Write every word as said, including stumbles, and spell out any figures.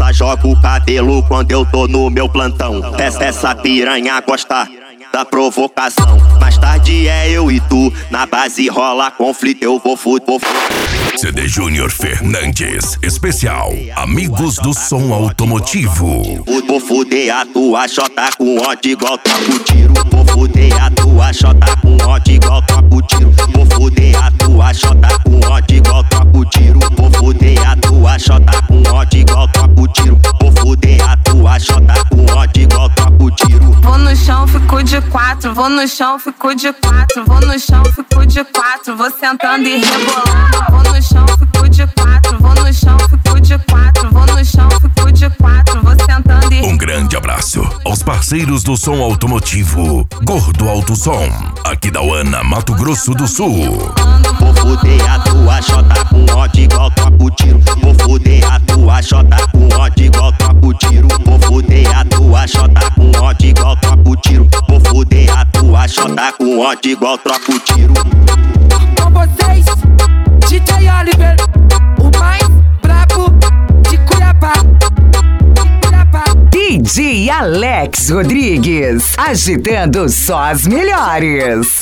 ela joga o cabelo quando eu tô no meu plantão. Essa, essa piranha gosta da provocação. Mais tarde é eu e tu, na base rola conflito, eu vou fuder. C D Júnior Fernandes, especial Amigos do Som Automotivo. Vou fuder a tua chota com ódio igual troco tiro. Vou fuder a tua chota com ódio igual troco tiro. Vou fuder a tua chota com ódio igual troco tiro. Vou fuder a tua chota com ódio igual troco tiro. Vou fuder a tua chota com ódio igual troco tiro. Vou no chão, fico de quatro. Vou no chão, fico de quatro. Vou no chão, fico de quatro. Vou sentando e rebolando. Vou no chão, fico de quatro. Vou no chão, fico de quatro. Vou no chão, fico de quatro. Vou sentando e Um grande abraço aos parceiros do som automotivo. Gordo Alto Som, aqui da Uana, Mato Grosso do Sul. Vou fuder a tua chota com ódio igual troco tiro. Vou fuder a tua chota com ódio igual troco tiro. Vou fuder a tua chota com ódio igual troco tiro. Vou fuder a tua chota com ódio igual troco tiro. Com vocês, D J Oliver, o mais brabo de Cuiabá. De Cuiabá. D J Alex Rodrigues, agitando só as melhores.